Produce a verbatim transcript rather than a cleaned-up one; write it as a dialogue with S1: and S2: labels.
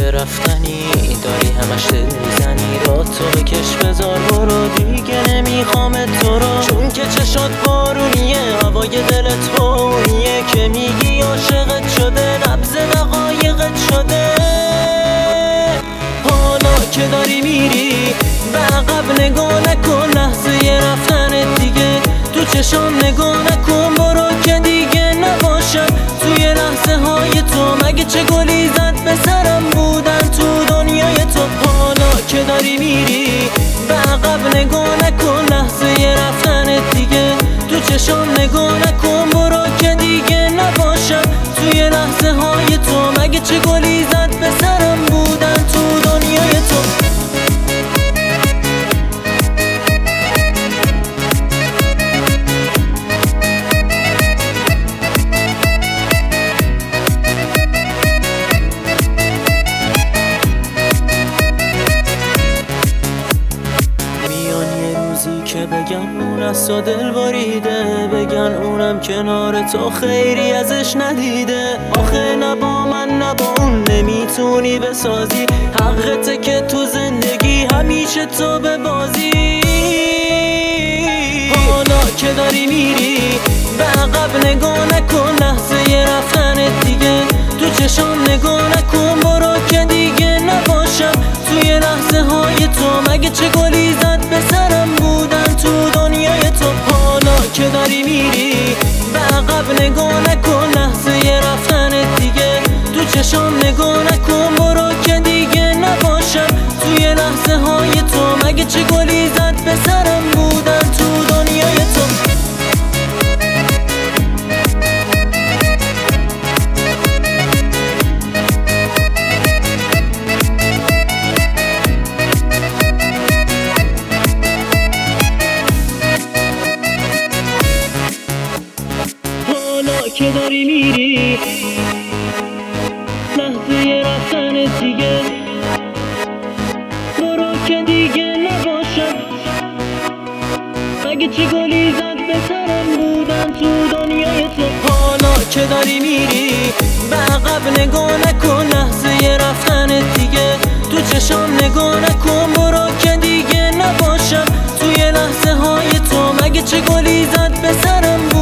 S1: رفتنی داری همش دل میزنی، را تو بکش بذار برو دیگه نمیخوام تو رو، چون که چشات بارونیه هوای دلت بونیه که میگی عاشقت شده نبض دقایقت شده. حالا که داری میری به عقب نگاه نکن، لحظه رفتنت دیگه تو چشام نگاه نکن، برو که دیگه نباشم توی لحظه های تو، مگه چه گلی زد به سرم بودن تو دنیای تو. حالا که داری میری به عقب نگاه نکن، لحظه رفتنت دیگه تو چشام نگاه نکن، برو که دیگه نباشم توی لحظه های تو، مگه چه گلی زد به سرم بودن تو دنیای تو. که بگم اون از تو دل بریده، بگن اونم کنار تو خیری ازش ندیده. آخه نه با من نه با اون نمیتونی بسازی، حقته که تو زندگی همیشه تو به بازی. حالا که داری میری به عقب نگاه نکن، لحظه رفتنت دیگه تو چشام نگاه نکن، برو که دیگه نباشم توی لحظه های تو، مگه چه گلی زد به سرم بودن تو دنیای تو. حالا که داری میری به عقب نگاه نکن، لحظه رفتنت دیگه تو چشام نگاه نکن، برو که دیگه نباشم توی لحظه های تو، مگه چه گلی زد به سرم بودن تو دنیای تو. که داری میری لحظه رفتنت دیگه برو که دیگه نباشم، مگه چه گلی زد به سرم بودن تو دنیای تو. حالا که داری میری به عقب نگاه نکن، لحظه رفتنت دیگه تو چشام نگاه نکن، برو که دیگه نباشم توی لحظه های تو، مگه چه گلی زد به سرم